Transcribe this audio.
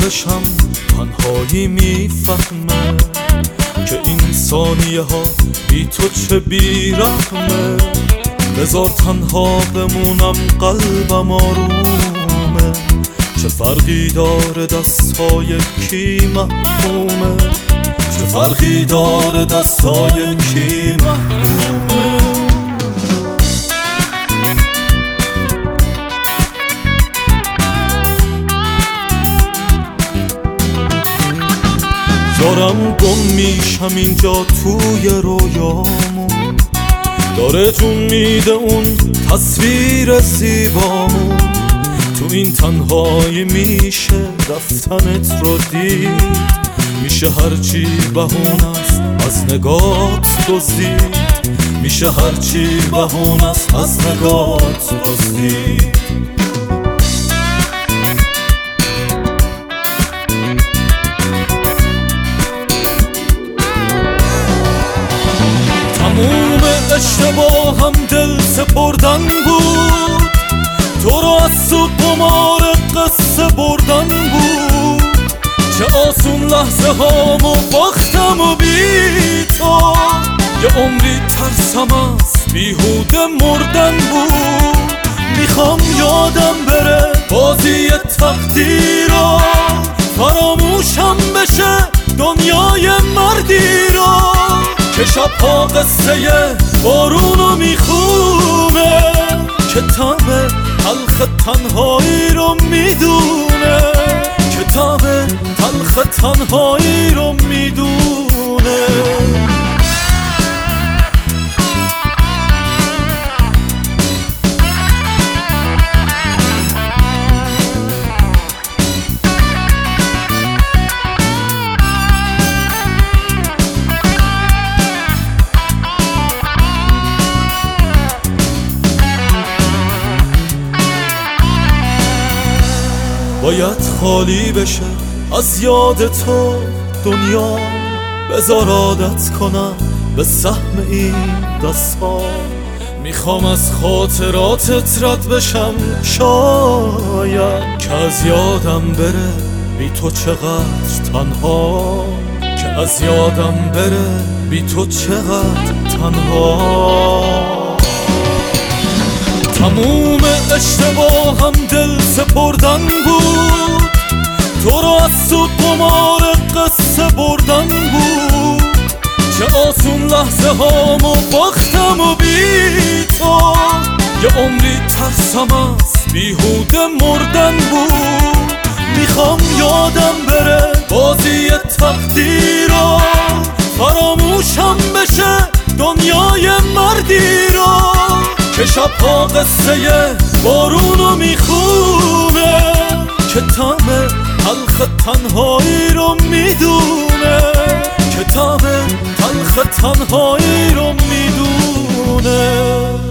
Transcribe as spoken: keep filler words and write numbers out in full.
بشم تنهایی میفهمه که این ثانیه ها بی تو چه بیرحمه. بذار تنها بمونم قلبم آرومه، چه فرقی داره دستای کی محرومه، چه فرقی داره دستای کی محرومه. دارم گم میشم اینجا توی رویامون، داره جون میده اون تصویر زیبامون. تو این تنهایی میشه رفتنت رو دید، میشه هرچی بهونه است از نگات دزدید، میشه هرچی بهونه است از نگات دزدید. تموم اشتباهم دل سپردن بود، تو رو از تو قمار قصه بردن بود. چه آسون لحظه هامو باختم و بی تو، یه عمری ترسم از بیهوده مردن بود. میخوام یادم بره بازی تقدیرا، فراموشم بشه دنیای مردی را که شبها قصه بارونو میخونه، که طعم تلخ تنهایی رو میدونه، که طعم تلخ تنهایی رو میدونه. باید خالی بشه از یاد تو دنیا، بذار عادت کنم به سهم این دستا. میخوام از خاطراتت رد بشم شاید، که از یادم بره بی تو چقدر تنها، که از یادم بره بی تو چقدر تنها. تموم اشتباهم دل سپردن بود، تو رو از تو قمار قصه بردن بود. چه آسون لحظه هامو باختم و بی تو، یه عمری ترسم از بیهوده مردن بود. میخوام یادم بره بازی تقدیرا، فراموشم بشه دنیای مردی را که شبها قصه بارونو میخونه، که طعم تلخ تنهایی رو میدونه، که طعم تلخ تنهایی رو میدونه.